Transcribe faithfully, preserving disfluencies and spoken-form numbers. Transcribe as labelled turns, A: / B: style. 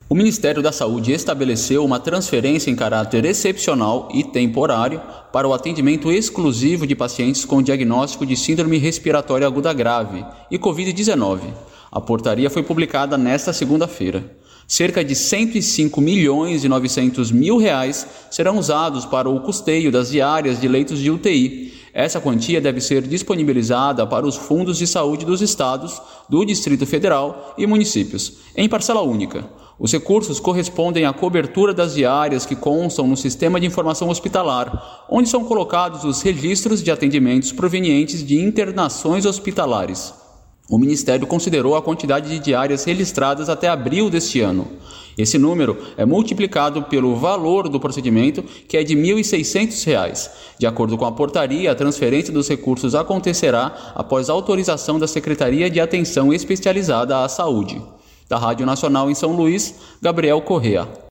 A: O Ministério da Saúde estabeleceu uma transferência em caráter excepcional e temporário para o atendimento exclusivo de pacientes com diagnóstico de síndrome respiratória aguda grave e covid dezenove. A portaria foi publicada nesta segunda-feira. Cerca de cento e cinco milhões e novecentos mil reais serão usados para o custeio das diárias de leitos de U T I. Essa quantia deve ser disponibilizada para os fundos de saúde dos estados, do Distrito Federal e municípios, em parcela única. Os recursos correspondem à cobertura das diárias que constam no Sistema de Informação Hospitalar, onde são colocados os registros de atendimentos provenientes de internações hospitalares. O Ministério considerou a quantidade de diárias registradas até abril deste ano. Esse número é multiplicado pelo valor do procedimento, que é de mil e seiscentos reais. De acordo com a portaria, a transferência dos recursos acontecerá após autorização da Secretaria de Atenção Especializada à Saúde. Da Rádio Nacional em São Luís, Gabriel Correa.